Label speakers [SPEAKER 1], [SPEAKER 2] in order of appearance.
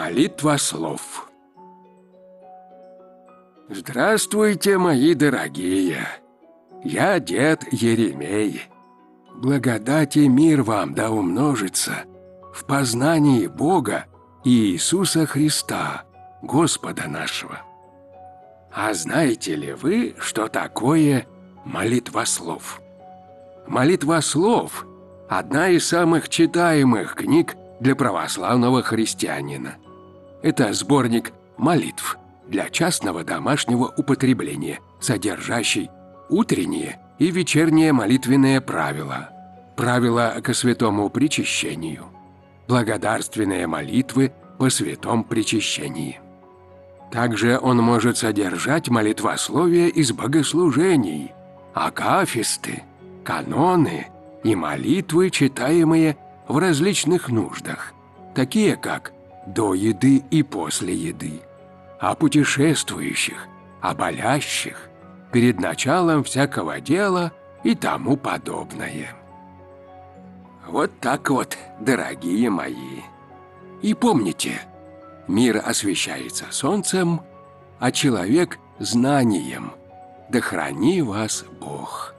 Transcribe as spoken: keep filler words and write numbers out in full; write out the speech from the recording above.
[SPEAKER 1] Молитва слов. Здравствуйте, мои дорогие! Я дед Еремей. Благодать и мир вам да умножится в познании Бога и Иисуса Христа, Господа нашего. А знаете ли вы, что такое молитва слов? Молитва слов – одна из самых читаемых книг для православного христианина. Это сборник молитв для частного домашнего употребления, содержащий утренние и вечерние молитвенные правила, правила ко святому причащению, благодарственные молитвы по святом причащении. Также он может содержать молитвословие из богослужений, акафисты, каноны и молитвы, читаемые в различных нуждах, такие как до еды и после еды, о путешествующих, о болящих, перед началом всякого дела и тому подобное. Вот так вот, дорогие мои. И помните, мир освещается солнцем, а человек – знанием. Да храни вас Бог!